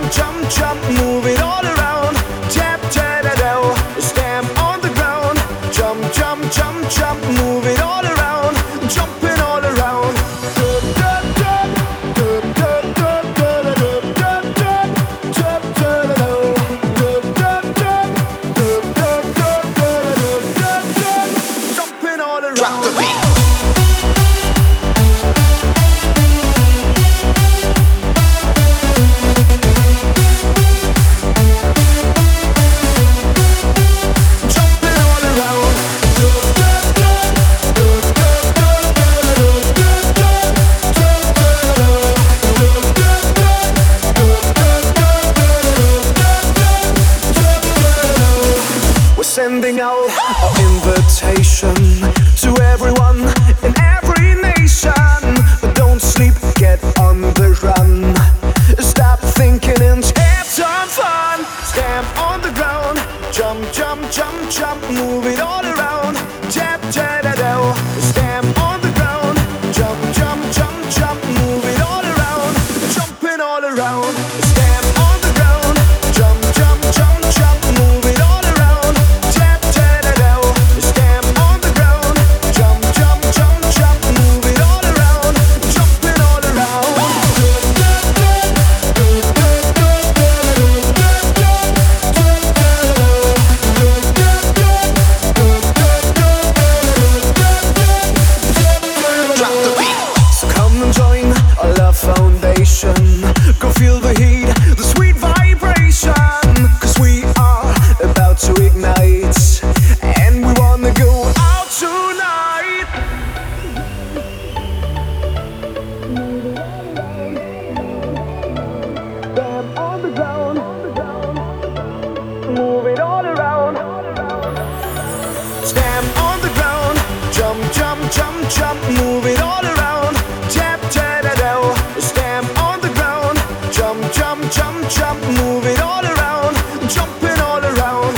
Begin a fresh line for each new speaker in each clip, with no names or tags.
jump, jump, move it all around. Tap, ta-da-do, stamp on the ground. Jump, jump, jump, jump, move it all around. Jumping all around. Jumping all around. Drop the beat. Sending out our invitation to everyone in every nation. Don't sleep, get on the run. Stop thinking and have some fun. Stamp on the ground. Jump, jump, jump, jump, move it all around. Tap, ta-da-do. Stamp on the ground. Jump, jump, jump, jump, move it all around. Jumping all around. Stamp on the ground. Jump, jump, jump, jump, move it all around. Tap, ta-da-do. Stamp on the ground. Jump, jump, jump, jump, move it all around. Jumping all around. Drop the beat. So come and join our love foundation. Go feel the heat, the sweet vibration. 'Cause we are about to ignite, and we wanna go out tonight. Stamp on the ground. Move it all around. Stamp on the ground. Jump, jump, jump, jump, move it all around. Tap, ta-da-do. Stamp on the ground. Jump, jump, jump, jump, move it all around. Jumping all around.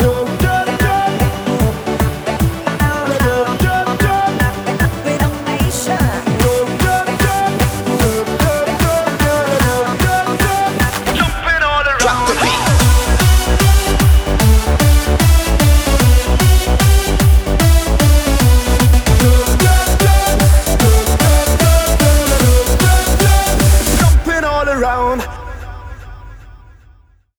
Jumping all around. Drop the beat. Jumping all around.